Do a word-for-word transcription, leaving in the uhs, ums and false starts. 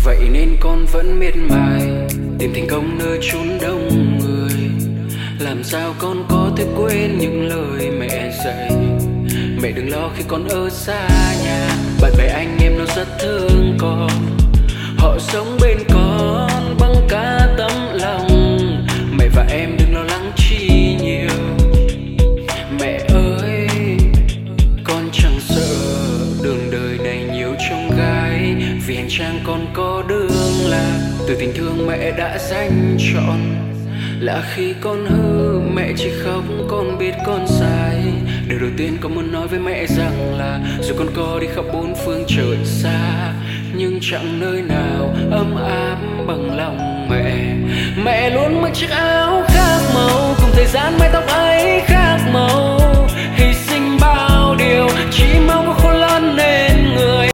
Vậy nên con vẫn miệt mài tìm thành công nơi chốn đông người. Làm sao con có thể quên những lời mẹ dạy? Mẹ đừng lo khi con ở xa nhà, bạn bè anh em nó rất thương con. Họ sống bên con bằng cả tấm lòng. Mẹ và em đừng lo lắng chi nhiều. Mẹ ơi, con chẳng sợ đường đời này nhiều chông gai, vì hành trang con có đường là từ tình thương mẹ đã dành trọn. Là khi con hư mẹ chỉ khóc con biết con sai. Điều đầu tiên con muốn nói với mẹ rằng là dù con có đi khắp bốn phương trời xa, nhưng chẳng nơi nào ấm áp bằng lòng mẹ. Mẹ luôn mặc chiếc áo khác màu cùng thời gian mái tóc